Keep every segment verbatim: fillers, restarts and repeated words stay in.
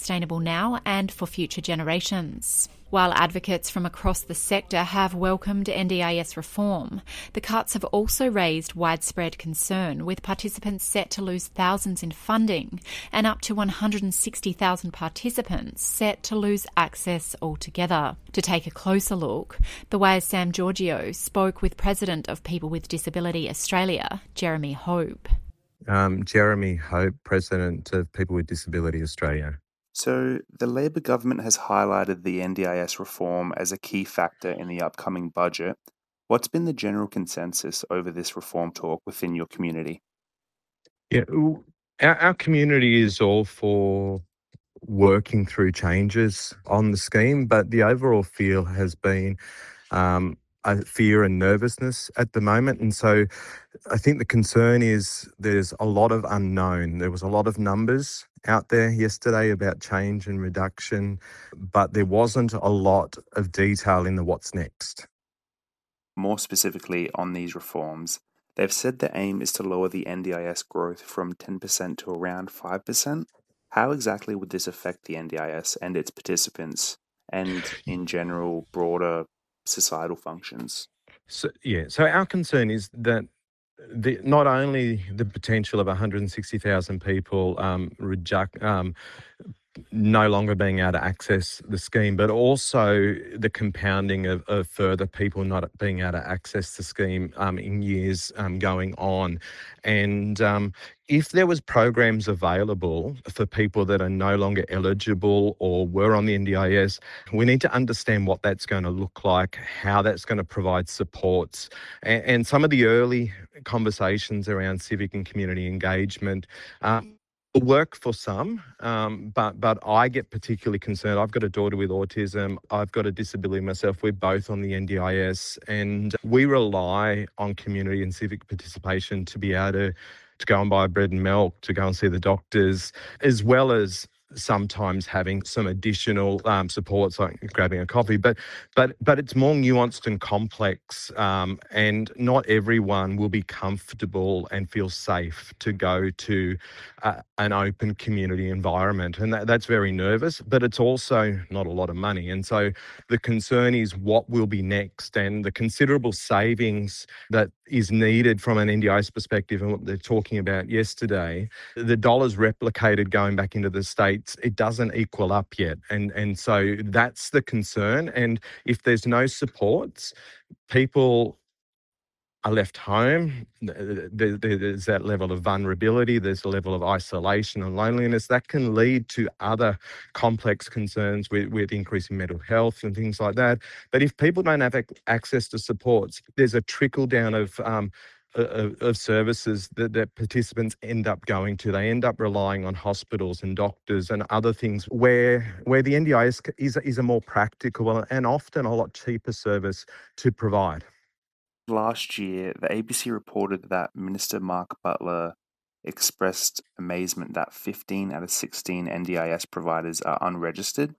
sustainable now and for future generations. While advocates from across the sector have welcomed N D I S reform, the cuts have also raised widespread concern, with participants set to lose thousands in funding and up to one hundred sixty thousand participants set to lose access altogether. To take a closer look, The Wire's Sam Giorgio spoke with President of People with Disability Australia, Jeremy Hope. Um, Jeremy Hope, President of People with Disability Australia. So, the Labor government has highlighted the N D I S reform as a key factor in the upcoming budget. What's been the general consensus over this reform talk within your community? Yeah, our, our community is all for working through changes on the scheme, but the overall feel has been um, a fear and nervousness at the moment. And so I think the concern is there's a lot of unknown. There was a lot of numbers out there yesterday about change and reduction, but there wasn't a lot of detail in the what's next. More specifically on these reforms, they've said the aim is to lower the N D I S growth from ten percent to around five percent. How exactly would this affect the N D I S and its participants and, in general, broader societal functions? So, yeah, so our concern is that The, not only the potential of one hundred sixty thousand people um, reject, um, no longer being able to access the scheme, but also the compounding of, of further people not being able to access the scheme um, in years um, going on. And um, if there was programs available for people that are no longer eligible or were on the N D I S, we need to understand what that's going to look like, how that's going to provide supports. And, and some of the early conversations around civic and community engagement um, will work for some, um, but but I get particularly concerned. I've got a daughter with autism. I've got a disability myself. We're both on the N D I S, and we rely on community and civic participation to be able to, to go and buy bread and milk, to go and see the doctors, as well as sometimes having some additional um, supports like grabbing a coffee, but but but it's more nuanced and complex, um, and not everyone will be comfortable and feel safe to go to uh, an open community environment, and that, that's very nervous, but it's also not a lot of money. And so the concern is what will be next, and the considerable savings that is needed from an N D I S perspective, and what they're talking about yesterday, the dollars replicated going back into the state, it doesn't equal up yet. And, and so that's the concern. And if there's no supports, people are left home. There, there's that level of vulnerability. There's a level of isolation and loneliness that can lead to other complex concerns with, with increasing mental health and things like that. But if people don't have access to supports, there's a trickle down of um, Of, of services that, that participants end up going to. They end up relying on hospitals and doctors and other things where where the N D I S is, is a more practical and often a lot cheaper service to provide. Last year, the A B C reported that Minister Mark Butler expressed amazement that fifteen out of sixteen N D I S providers are unregistered.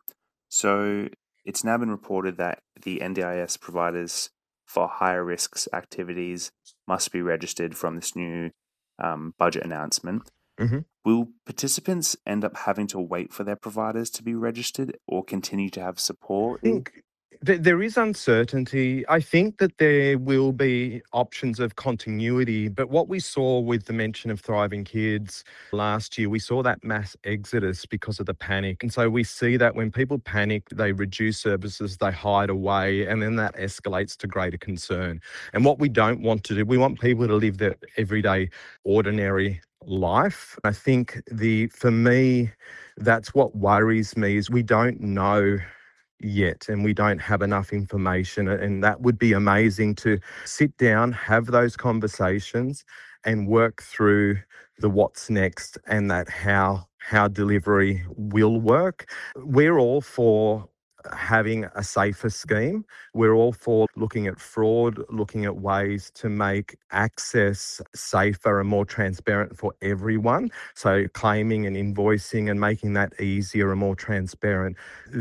So it's now been reported that the N D I S providers for higher risks activities must be registered from this new um, budget announcement. Mm-hmm. Will participants end up having to wait for their providers to be registered or continue to have support? I think there is uncertainty. I think that there will be options of continuity, but what we saw with the mention of Thriving Kids last year, we saw that mass exodus because of the panic. And so we see that when people panic, they reduce services, they hide away, and then that escalates to greater concern. And what we don't want to do, we want people to live their everyday, ordinary life. I think the for me, that's what worries me, is we don't know yet, and we don't have enough information, and that would be amazing to sit down, have those conversations and work through the what's next and that how how delivery will work. We're all for having a safer scheme. We're all for looking at fraud, looking at ways to make access safer and more transparent for everyone. So claiming and invoicing and making that easier and more transparent.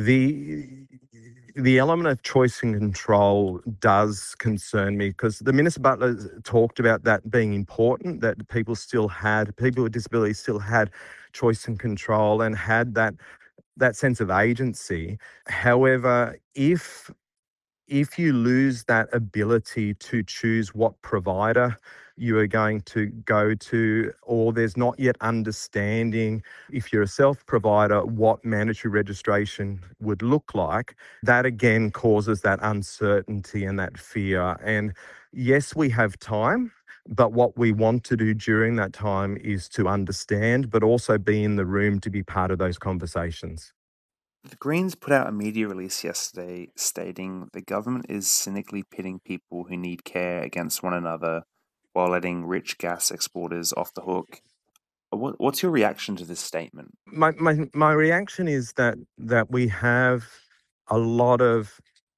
The the element of choice and control does concern me, because the Minister Butler talked about that being important, that people still had, people with disabilities still had choice and control and had that that sense of agency. However, if if you lose that ability to choose what provider you are going to go to, or there's not yet understanding, if you're a self-provider, what mandatory registration would look like, that again causes that uncertainty and that fear. And yes, we have time, but what we want to do during that time is to understand, but also be in the room to be part of those conversations. The Greens put out a media release yesterday stating the government is cynically pitting people who need care against one another while letting rich gas exporters off the hook. What, what's your reaction to this statement? My, my my reaction is that that we have a lot of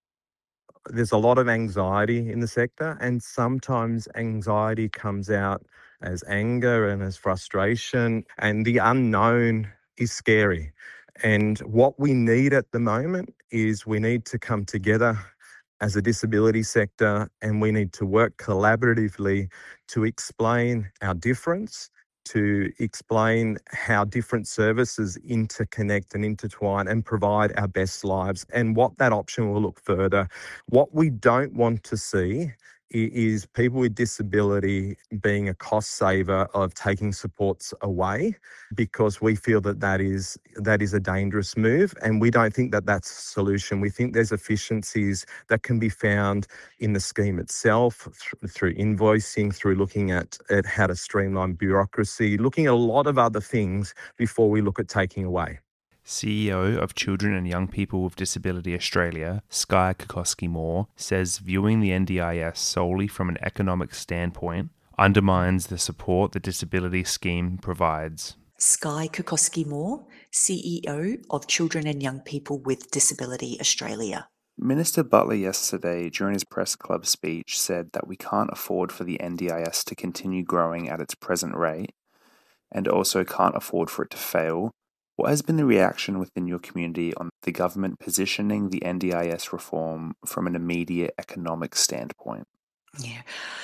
there's a lot of anxiety in the sector, and sometimes anxiety comes out as anger and as frustration, and the unknown is scary. And what we need at the moment is we need to come together as a disability sector, and we need to work collaboratively to explain our difference, to explain how different services interconnect and intertwine and provide our best lives, and what that option will look further. What we don't want to see is people with disability being a cost saver of taking supports away, because we feel that that is that is a dangerous move, and we don't think that that's a solution. We think there's efficiencies that can be found in the scheme itself, th- through invoicing, through looking at, at how to streamline bureaucracy, looking at a lot of other things before we look at taking away. C E O of Children and Young People with Disability Australia, Sky Kokoski-Moore, says viewing the N D I S solely from an economic standpoint undermines the support the disability scheme provides. Sky Kokoski-Moore, C E O of Children and Young People with Disability Australia. Minister Butler yesterday, during his press club speech, said that we can't afford for the N D I S to continue growing at its present rate, and also can't afford for it to fail. What has been the reaction within your community on the government positioning the N D I S reform from an immediate economic standpoint? Yeah.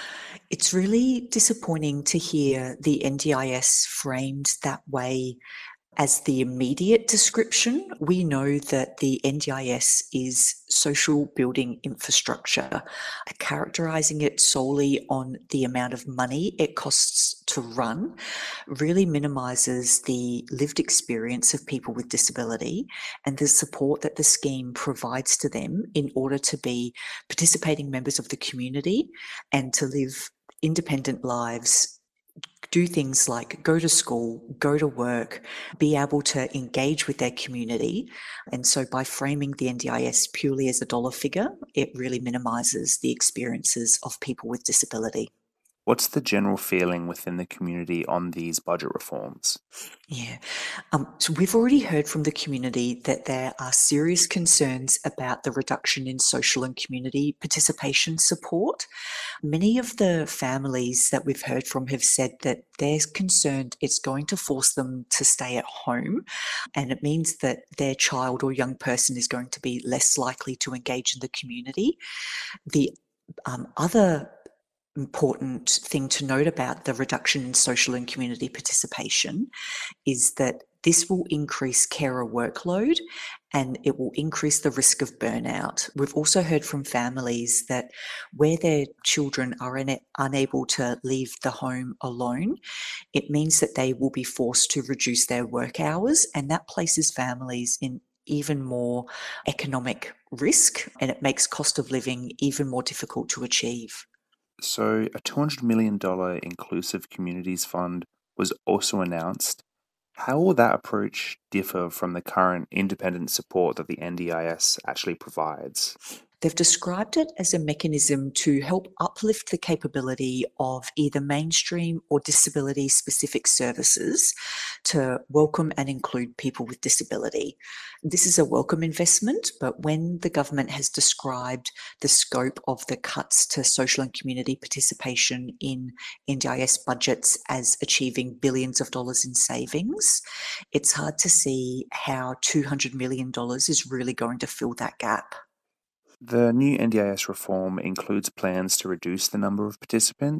It's really disappointing to hear the N D I S framed that way as the immediate description. We know that the N D I S is social building infrastructure. Characterising it solely on the amount of money it costs to run really minimises the lived experience of people with disability and the support that the scheme provides to them in order to be participating members of the community and to live independent lives, do things like go to school, go to work, be able to engage with their community. And so by framing the N D I S purely as a dollar figure, it really minimises the experiences of people with disability. What's the general feeling within the community on these budget reforms? Yeah. Um, so we've already heard from the community that there are serious concerns about the reduction in social and community participation support. Many of the families that we've heard from have said that they're concerned it's going to force them to stay at home, and it means that their child or young person is going to be less likely to engage in the community. The um, other important thing to note about the reduction in social and community participation is that this will increase carer workload and it will increase the risk of burnout. We've also heard from families that where their children are in unable to leave the home alone, it means that they will be forced to reduce their work hours, and that places families in even more economic risk, and it makes cost of living even more difficult to achieve. So a two hundred million dollars Inclusive Communities Fund was also announced. How will that approach differ from the current independent support that the N D I S actually provides? They've described it as a mechanism to help uplift the capability of either mainstream or disability-specific services to welcome and include people with disability. This is a welcome investment, but when the government has described the scope of the cuts to social and community participation in N D I S budgets as achieving billions of dollars in savings, it's hard to see how two hundred million dollars is really going to fill that gap. The new N D I S reform includes plans to reduce the number of participants.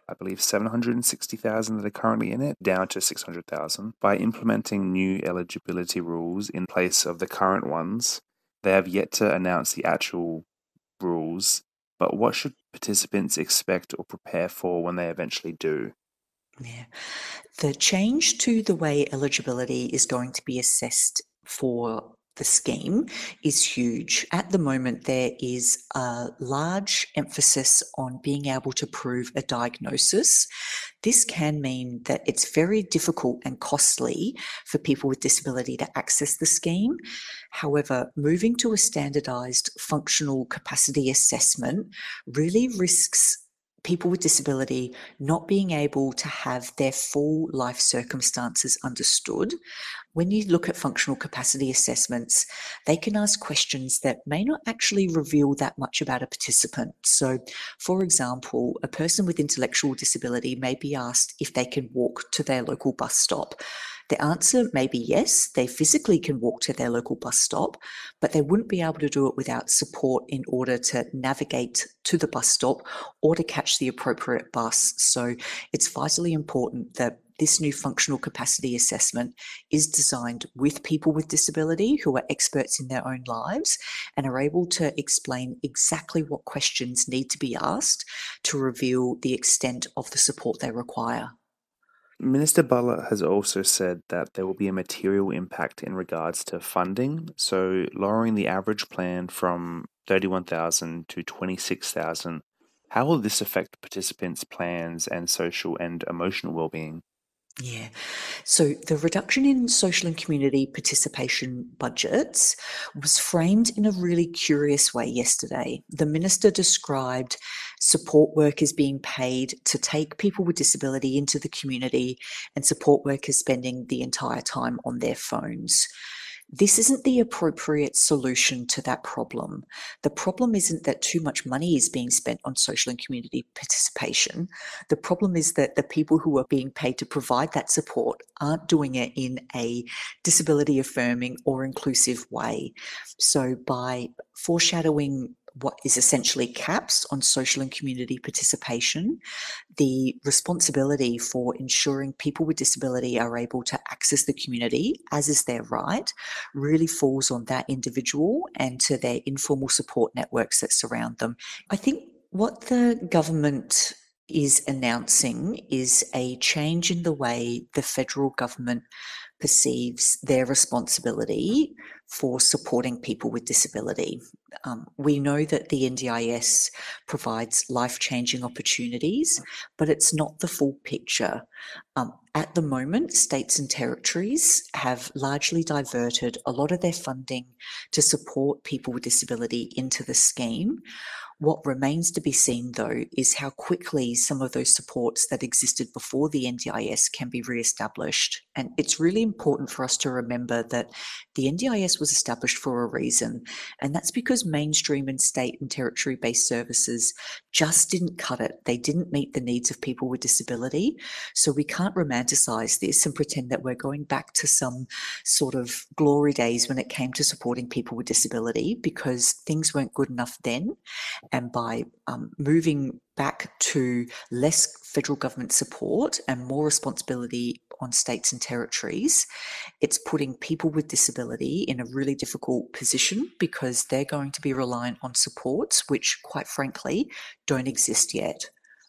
I believe, seven hundred sixty thousand that are currently in it, down to six hundred thousand. By implementing new eligibility rules in place of the current ones, they have yet to announce the actual rules, but what should participants expect or prepare for when they eventually do? Yeah. The change to the way eligibility is going to be assessed for the scheme is huge. At the moment, there is a large emphasis on being able to prove a diagnosis. This can mean that it's very difficult and costly for people with disability to access the scheme. However, moving to a standardised functional capacity assessment really risks people with disability not being able to have their full life circumstances understood. When you look at functional capacity assessments, they can ask questions that may not actually reveal that much about a participant. So, for example, a person with intellectual disability may be asked if they can walk to their local bus stop. The answer may be yes, they physically can walk to their local bus stop, but they wouldn't be able to do it without support in order to navigate to the bus stop or to catch the appropriate bus. So it's vitally important that this new functional capacity assessment is designed with people with disability who are experts in their own lives and are able to explain exactly what questions need to be asked to reveal the extent of the support they require. Minister Butler has also said that there will be a material impact in regards to funding, so lowering the average plan from thirty-one thousand to twenty-six thousand. How will this affect participants' plans and social and emotional well-being? Yeah. So the reduction in social and community participation budgets was framed in a really curious way yesterday. The minister described support workers being paid to take people with disability into the community and support workers spending the entire time on their phones. This isn't the appropriate solution to that problem. The problem isn't that too much money is being spent on social and community participation. The problem is that the people who are being paid to provide that support aren't doing it in a disability affirming or inclusive way. So by foreshadowing what is essentially caps on social and community participation, the responsibility for ensuring people with disability are able to access the community, as is their right, really falls on that individual and to their informal support networks that surround them. I think what the government is announcing is a change in the way the federal government perceives their responsibility for supporting people with disability. Um, we know that the N D I S provides life-changing opportunities, but it's not the full picture. Um, at the moment, states and territories have largely diverted a lot of their funding to support people with disability into the scheme. What remains to be seen, though, is how quickly some of those supports that existed before the N D I S can be re-established. And it's really important for us to remember that the N D I S was established for a reason, and that's because mainstream and state and territory-based services just didn't cut it. They didn't meet the needs of people with disability. So we can't romanticize this and pretend that we're going back to some sort of glory days when it came to supporting people with disability, because things weren't good enough then. And by um, moving back to less federal government support and more responsibility on states and territories, it's putting people with disability in a really difficult position because they're going to be reliant on supports which, quite frankly, don't exist yet.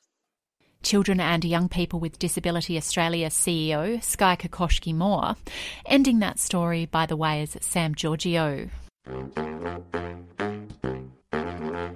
Children and Young People with Disability Australia C E O Sky Kokoschky Moore, ending that story, by the way, is Sam Giorgio.